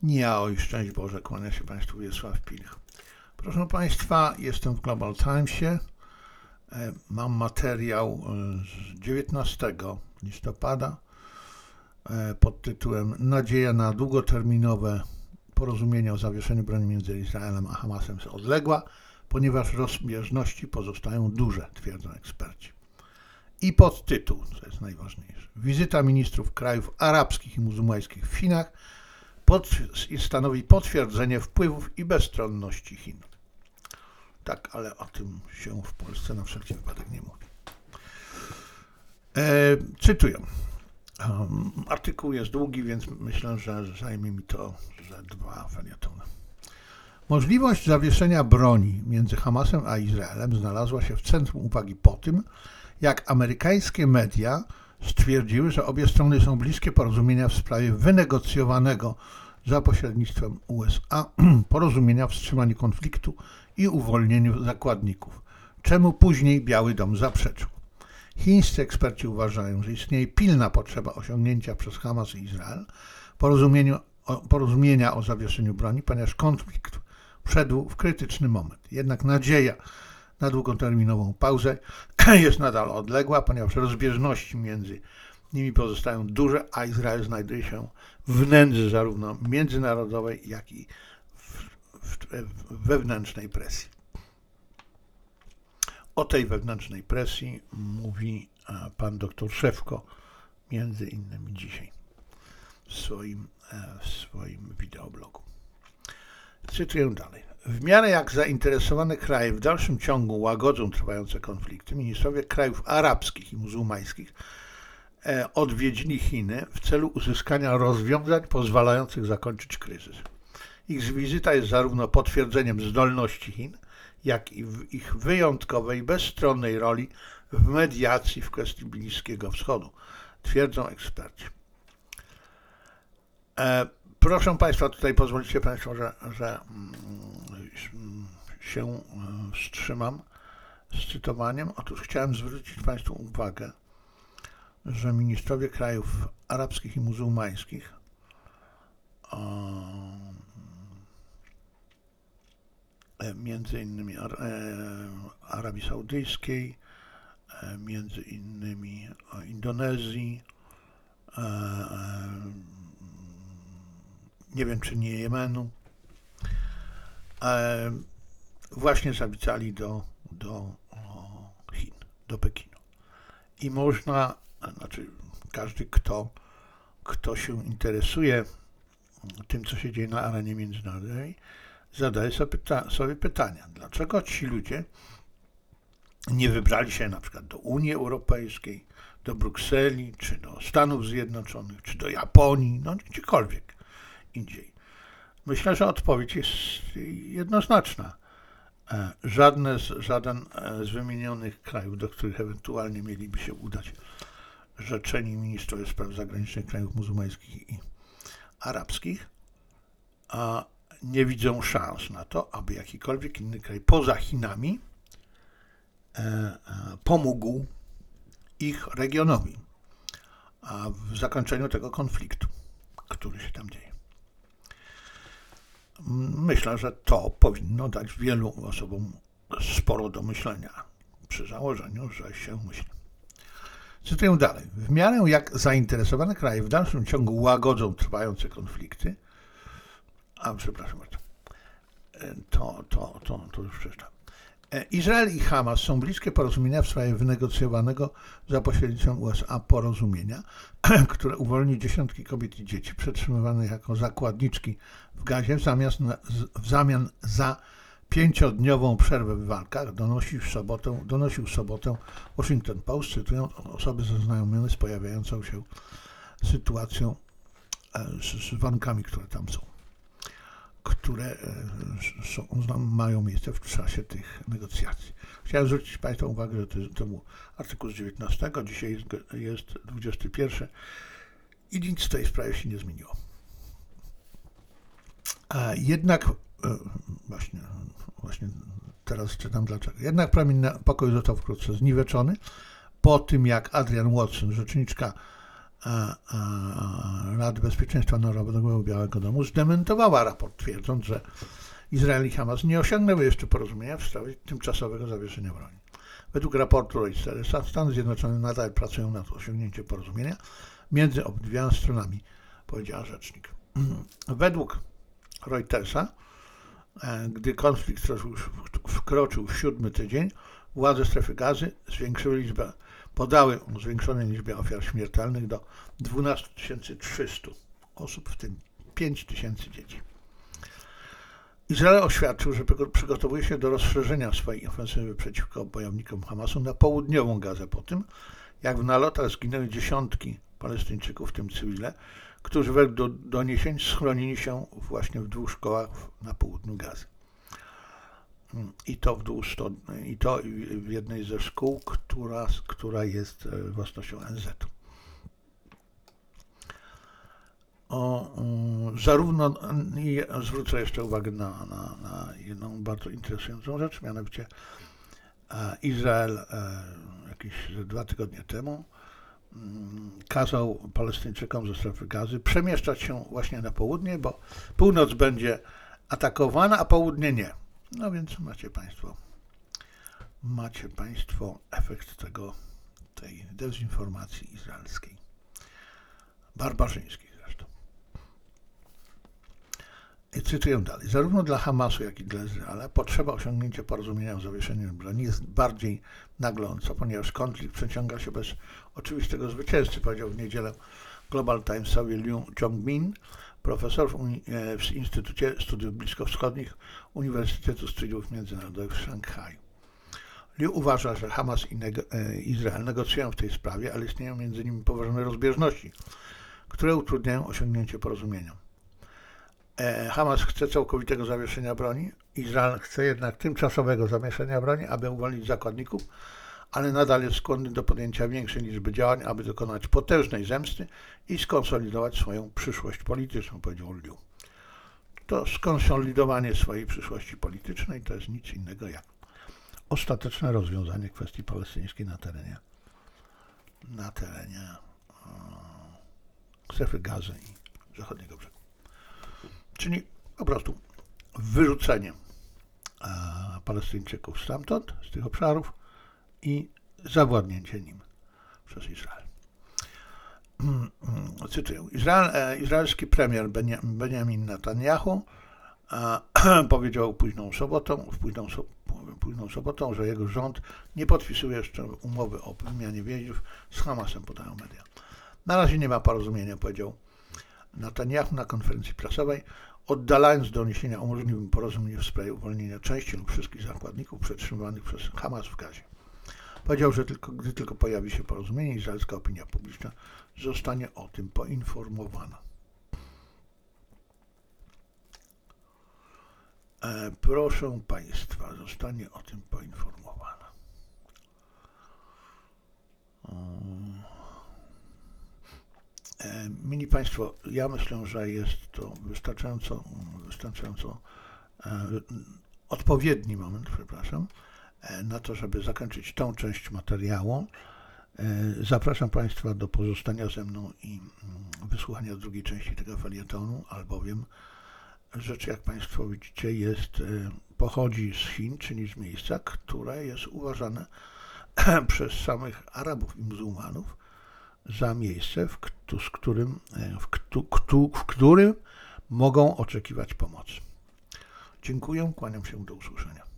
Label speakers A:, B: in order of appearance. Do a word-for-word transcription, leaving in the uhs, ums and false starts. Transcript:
A: Nie, oj, szczęść Boże, kłania się Państwu Wiesław Pilch. Proszę Państwa, jestem w Global Timesie. Mam materiał z dziewiętnastego listopada pod tytułem Nadzieja na długoterminowe porozumienie o zawieszeniu broni między Izraelem a Hamasem jest odległa, ponieważ rozbieżności pozostają duże, twierdzą eksperci. I podtytuł, co jest najważniejsze. Wizyta ministrów krajów arabskich i muzułmańskich w Chinach pod, stanowi potwierdzenie wpływów i bezstronności Chin. Tak, ale o tym się w Polsce na wszelki wypadek nie mówi. E, cytuję. Um, artykuł jest długi, więc myślę, że zajmie mi to ze dwa felietony. Możliwość zawieszenia broni między Hamasem a Izraelem znalazła się w centrum uwagi po tym, jak amerykańskie media stwierdziły, że obie strony są bliskie porozumienia w sprawie wynegocjowanego za pośrednictwem U S A porozumienia o wstrzymaniu konfliktu i uwolnieniu zakładników, czemu później Biały Dom zaprzeczył. Chińscy eksperci uważają, że istnieje pilna potrzeba osiągnięcia przez Hamas i Izrael porozumienia o zawieszeniu broni, ponieważ konflikt wszedł w krytyczny moment. Jednak nadzieja na długoterminową pauzę jest nadal odległa, ponieważ rozbieżności między nimi pozostają duże, a Izrael znajduje się w nędzy zarówno międzynarodowej, jak i w, w, w wewnętrznej presji. O tej wewnętrznej presji mówi pan doktor Szewko między innymi dzisiaj w swoim, w swoim wideoblogu. Cytuję dalej. W miarę jak zainteresowane kraje w dalszym ciągu łagodzą trwające konflikty, ministrowie krajów arabskich i muzułmańskich odwiedzili Chiny w celu uzyskania rozwiązań pozwalających zakończyć kryzys. Ich wizyta jest zarówno potwierdzeniem zdolności Chin, jak i w ich wyjątkowej, bezstronnej roli w mediacji w kwestii Bliskiego Wschodu, twierdzą eksperci. E, proszę Państwa, tutaj pozwolicie Państwo, że, że mm, się wstrzymam z cytowaniem. Otóż chciałem zwrócić Państwu uwagę, że ministrowie krajów arabskich i muzułmańskich między innymi Arabii Saudyjskiej, między innymi Indonezji, nie wiem czy nie Jemenu, właśnie zawitali do, do Chin, do Pekinu. I można, znaczy każdy, kto, kto się interesuje tym, co się dzieje na arenie międzynarodowej, zadaje sobie, pyta- sobie pytania, dlaczego ci ludzie nie wybrali się na przykład do Unii Europejskiej, do Brukseli, czy do Stanów Zjednoczonych, czy do Japonii, no gdziekolwiek indziej. Myślę, że odpowiedź jest jednoznaczna. Żadne z, żaden z wymienionych krajów, do których ewentualnie mieliby się udać rzeczeni ministrowie spraw zagranicznych krajów muzułmańskich i arabskich, a nie widzą szans na to, aby jakikolwiek inny kraj poza Chinami e, e, pomógł ich regionowi a w zakończeniu tego konfliktu, który się tam dzieje. Myślę, że to powinno dać wielu osobom sporo do myślenia, przy założeniu, że się myśli. Cytuję dalej. W miarę jak zainteresowane kraje w dalszym ciągu łagodzą trwające konflikty, a przepraszam bardzo, to, to, to, to już przeczytam. Izrael i Hamas są bliskie porozumienia w sprawie wynegocjowanego za pośrednictwem U S A porozumienia, które uwolni dziesiątki kobiet i dzieci przetrzymywanych jako zakładniczki w Gazie zamiast na, w zamian za pięciodniową przerwę w walkach, donosił w sobotę, donosił w sobotę Washington Post, cytując osoby zaznajomione z pojawiającą się sytuacją z, z warunkami, które tam są, które są, mają miejsce w czasie tych negocjacji. Chciałem zwrócić Państwa uwagę, że to, to był artykuł z dziewiętnastego, dzisiaj jest, jest dwudziesty pierwszy i nic w tej sprawie się nie zmieniło. A jednak, właśnie, właśnie teraz czytam dlaczego, jednak promień pokoju został wkrótce zniweczony po tym, jak Adrienne Watson, rzeczniczka Rady Bezpieczeństwa Narodowego Białego Domu zdementowała raport, twierdząc, że Izrael i Hamas nie osiągnęły jeszcze porozumienia w sprawie tymczasowego zawieszenia broni. Według raportu Reutersa Stany Zjednoczone nadal pracują nad osiągnięciem porozumienia między obydwiema stronami, powiedziała rzecznik. Według Reutersa, gdy konflikt wkroczył w siódmy tydzień, władze strefy Gazy zwiększyły liczbę, podały o zwiększonej liczbie ofiar śmiertelnych do dwanaście tysięcy trzysta osób, w tym pięć tysięcy dzieci. Izrael oświadczył, że przygotowuje się do rozszerzenia swojej ofensywy przeciwko bojownikom Hamasu na południową Gazę po tym, jak w nalotach zginęły dziesiątki Palestyńczyków, w tym cywile, którzy według doniesień schronili się właśnie w dwóch szkołach na południu Gazy. I to, w sto, i to w jednej ze szkół, która, która jest własnością en zetu. O, zarówno, i zwrócę jeszcze uwagę na, na, na jedną bardzo interesującą rzecz, mianowicie Izrael jakieś dwa tygodnie temu kazał Palestyńczykom ze strefy Gazy przemieszczać się właśnie na południe, bo północ będzie atakowana, a południe nie. No więc macie Państwo, macie Państwo efekt tego, tej dezinformacji izraelskiej, barbarzyńskiej zresztą. I cytuję dalej. Zarówno dla Hamasu, jak i dla Izraela potrzeba osiągnięcia porozumienia o zawieszeniu broni jest bardziej nagląca, ponieważ konflikt przeciąga się bez oczywistego zwycięzcy, powiedział w niedzielę Global Timesowi Liu Chongmin, profesor w, Uni- w Instytucie Studiów Bliskowschodnich Uniwersytetu Studiów Międzynarodowych w Szanghaju. Liu uważa, że Hamas i neg- Izrael negocjują w tej sprawie, ale istnieją między nimi poważne rozbieżności, które utrudniają osiągnięcie porozumienia. Hamas chce całkowitego zawieszenia broni, Izrael chce jednak tymczasowego zawieszenia broni, aby uwolnić zakładników, ale nadal jest skłonny do podjęcia większej liczby działań, aby dokonać potężnej zemsty i skonsolidować swoją przyszłość polityczną, powiedział Liu. To skonsolidowanie swojej przyszłości politycznej to jest nic innego jak ostateczne rozwiązanie kwestii palestyńskiej na terenie na terenie strefy Gazy i zachodniego brzegu. Czyli po prostu wyrzucenie Palestyńczyków stamtąd, z tych obszarów i zawładnięcie nim przez Izrael. Cytuję. Izrael, izraelski premier Benjamin Netanyahu powiedział późną sobotą, w późną, późną sobotą, że jego rząd nie podpisuje jeszcze umowy o wymianie więźniów z Hamasem, podają media. Na razie nie ma porozumienia, powiedział Netanyahu na konferencji prasowej, oddalając doniesienia o możliwym porozumieniu w sprawie uwolnienia części lub wszystkich zakładników przetrzymywanych przez Hamas w Gazie. Powiedział, że tylko, gdy tylko pojawi się porozumienie, izraelska opinia publiczna zostanie o tym poinformowana. E, proszę Państwa, zostanie o tym poinformowana. E, mili Państwo, ja myślę, że jest to wystarczająco, wystarczająco e, odpowiedni moment, przepraszam, na to, żeby zakończyć tą część materiału. Zapraszam Państwa do pozostania ze mną i wysłuchania drugiej części tego felietonu, albowiem rzecz, jak Państwo widzicie, jest, pochodzi z Chin, czyli z miejsca, które jest uważane przez samych Arabów i muzułmanów za miejsce, w, z którym, w, w którym mogą oczekiwać pomocy. Dziękuję, kłaniam się, do usłyszenia.